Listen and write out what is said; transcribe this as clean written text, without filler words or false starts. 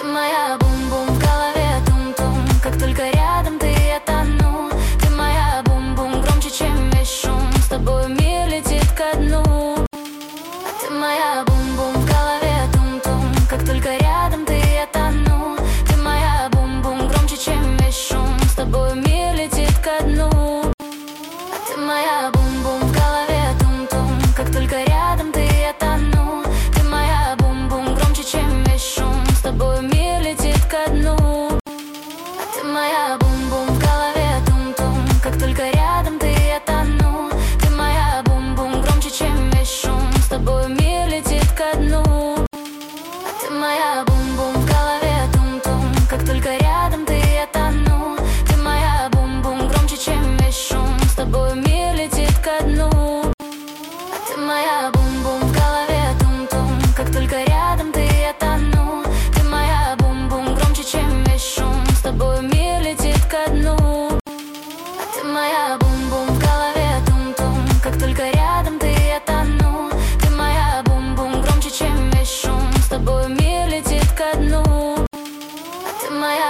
моя бум-бум, в голове тум-тум. Как только рядом ты, я тону. Ты моя бум-бум, громче, чем весь шум. С тобой мир летит ко дну. Ты моя бум-бум, в голове тум-тум. Как только рядом ты, я тону. Ты моя бум-бум, громче, чем весь шум. С тобой мир летит ко дну. Ты моя бум-бум, в голове тум-тум. Как только рядом ты, я тону. Ты моя бум-бум, громче, чем весь шум. С тобой мир летит ко дну. Ты моя бум-бум, в голове тум-тум. Как только рядом ты, я тону. Ты моя бум-бум, громче, чем весь шум. С тобой мир летит ко дну. Ты моя бум-бум, в голове тум-тум. Как только рядом ты, я тону. Ты моя бум-бум, громче, чем весь шум. С тобой мир летит ко дну. Ты моя бум-бум, в голове тум-тум. Как только рядом ты, я тону. Ты моя бум-бум, громче, чем весь шум. С тобой мир летит ко дну. Ты моя бум-бум, в голове тум-тум. Как только рядом ты, я тону. Ты моя бум-бум, громче, чем весь шум. С тобой мир летит ко дну. Ты моя